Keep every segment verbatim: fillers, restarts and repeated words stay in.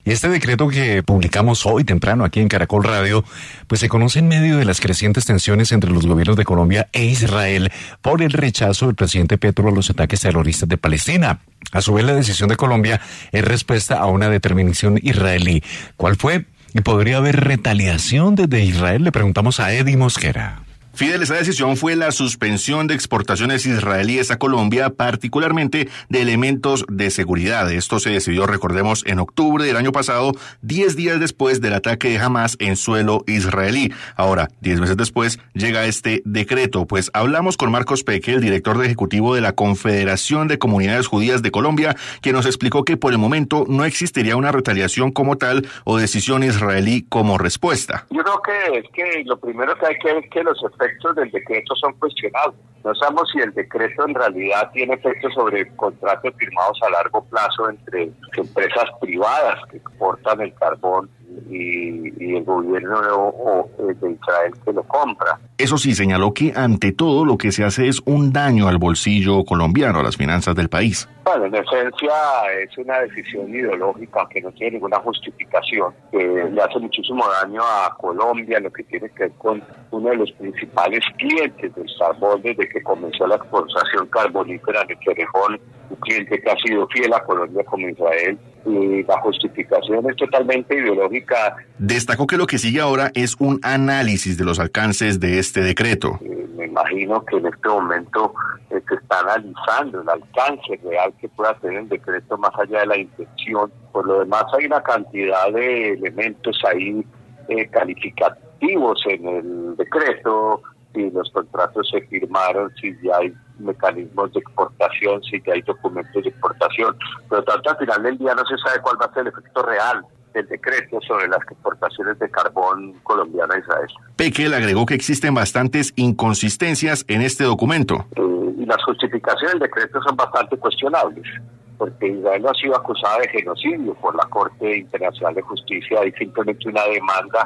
Y este decreto que publicamos hoy temprano aquí en Caracol Radio, pues se conoce en medio de las crecientes tensiones entre los gobiernos de Colombia e Israel por el rechazo del presidente Petro a los ataques terroristas de Palestina. A su vez, la decisión de Colombia es respuesta a una determinación israelí. ¿Cuál fue? ¿Y podría haber retaliación desde Israel? Le preguntamos a Eddie Mosquera. Fidel, esa decisión fue la suspensión de exportaciones israelíes a Colombia, particularmente de elementos de seguridad. Esto se decidió, recordemos, en octubre del año pasado, diez días después del ataque de Hamas en suelo israelí. Ahora, diez meses después, llega este decreto. Pues hablamos con Marcos Peque, el director ejecutivo de la Confederación de Comunidades Judías de Colombia, quien nos explicó que por el momento no existiría una retaliación como tal o decisión israelí como respuesta. Yo creo que es que lo primero que hay que ver es que los efectos del decreto son cuestionables. No sabemos si el decreto en realidad tiene efectos sobre contratos firmados a largo plazo entre empresas privadas que exportan el carbón y, y el gobierno o, o, de Israel que lo compra. Eso sí, señaló que ante todo lo que se hace es un daño al bolsillo colombiano, a las finanzas del país. Bueno, en esencia es una decisión ideológica que no tiene ninguna justificación, que le hace muchísimo daño a Colombia, lo que tiene que ver con uno de los principales clientes del carbón desde que comenzó la exportación carbonífera en el Cerrejón, un cliente que ha sido fiel a Colombia como Israel, y la justificación es totalmente ideológica. Destacó que lo que sigue ahora es un análisis de los alcances de este decreto. Eh, me imagino que en este momento eh, se está analizando el alcance real que pueda tener el decreto más allá de la intención. Por lo demás hay una cantidad de elementos ahí eh, calificativos en el decreto, si los contratos se firmaron, si ya hay mecanismos de exportación, si ya hay documentos de exportación. Por lo tanto, al final del día no se sabe cuál va a ser el efecto real del decreto sobre las exportaciones de carbón colombiano a Israel. Peque le agregó que existen bastantes inconsistencias en este documento. Eh, y las justificaciones del decreto son bastante cuestionables, porque Israel no ha sido acusada de genocidio por la Corte Internacional de Justicia, hay simplemente una demanda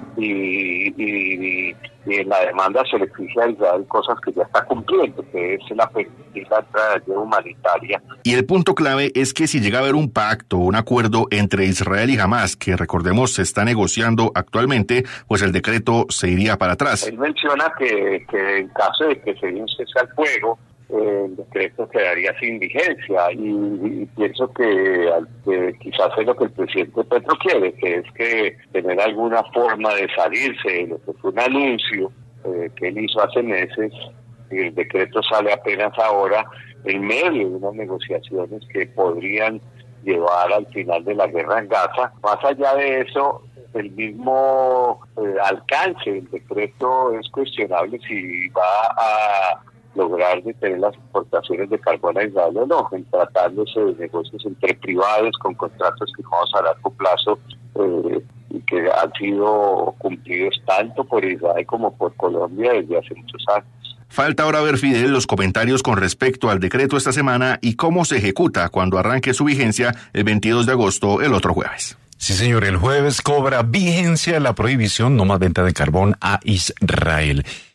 y, y, y en la demanda se le exige a Israel cosas que ya está cumpliendo, que es la permitir la entrada de ayuda humanitaria. Y el punto clave es que si llega a haber un pacto, un acuerdo entre Israel y Hamas, que recordemos se está negociando actualmente, pues el decreto se iría para atrás. Él menciona que, que en caso de que se dé un cese al fuego, el decreto quedaría sin vigencia y, y pienso que, que quizás es lo que el presidente Petro quiere, que es que tener alguna forma de salirse de lo que fue un anuncio eh, que él hizo hace meses, y el decreto sale apenas ahora en medio de unas negociaciones que podrían llevar al final de la guerra en Gaza. Más allá de eso, el mismo eh, alcance del decreto es cuestionable si va a lograr detener las exportaciones de carbón a Israel o no, en tratándose de negocios entre privados con contratos fijados a largo plazo eh, y que han sido cumplidos tanto por Israel como por Colombia desde hace muchos años. Falta ahora ver, Fidel, los comentarios con respecto al decreto esta semana y cómo se ejecuta cuando arranque su vigencia el veintidós de agosto, el otro jueves. Sí, señor, el jueves cobra vigencia la prohibición no más venta de carbón a Israel.